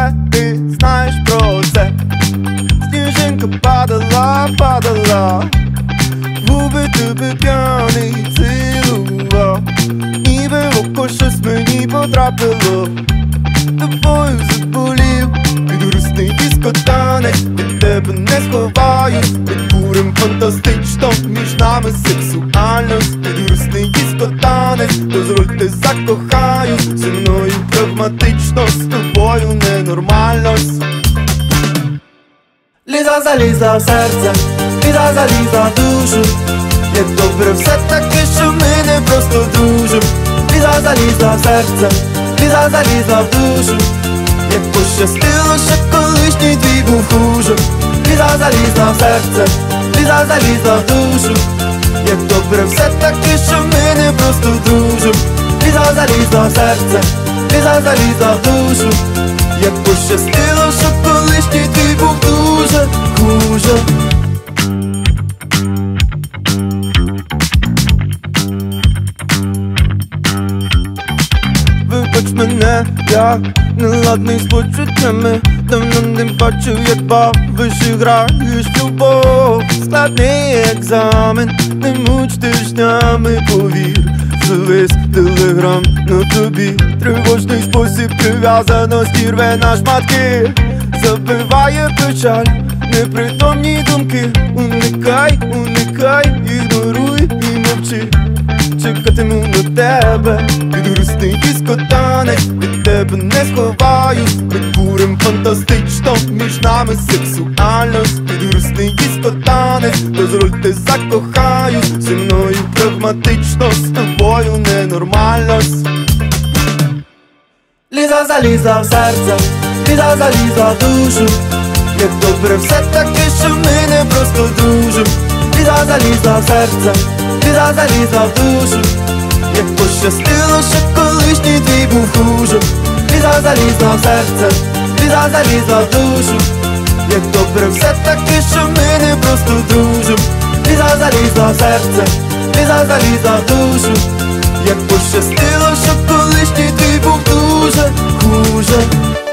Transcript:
все, ти знаєш про це. Сніжинка падала, падала, губи тебе п'яний цілував, ніби в око щось мені потрапило. Тобою заболів підрусний дискотанець, від тебе не сховаюсь, під бурем фантастично, між нами сексуальність. Підрусний дискотанець, дозвольте закохаюсь, зі мною прагматично, з тобою ненормальність. Ліза залізла в серце, Ліза залізла в душу, як добре все таки, що ми не просто дружим. Ліза залізла в серце, Ліза залізла в душу, як пощастило, що колишній твій був хуже. Ліза залізла в серце, Ліза залізла в душу, як добре все таки, що ми не просто дружим. Ліза залізла в серце, Ліза залізла в душу, як пощастило, що колишній твій був дуже хуже. Вибач мене, я неладний з почуттями, давно не бачив, як бавиш і граєш в любов. Складний екзамен, не муч тижнями, повір, завис телеграм на тобі. Тривожний спосіб прив'язаності рве на шматки, забиває печаль, непритомні думки. Уникай, уникай, ігноруй і мовчи, чекатиму на тебе, підрусний дискотанець, від тебе не сховаюсь, під бурем фантастично, між нами сексуальність. Підрусний дискотанець, дозвольте закохаюсь, зі мною прагматично, з тобою ненормальність. Ліза залізла в серце, Ліза залізла в душу, як добре все таки, що ми не просто дружим. Ліза залізла в серце, Ліза залізла в душу, як пощастило, що колишній твій був хуже. Ліза залізла в серце, Ліза залізла в душу, як добре все таки, що ми не просто дружим. Ліза залізла в серце, Ліза залізла в душу, як пощастило, що колишній твій був дуже хуже.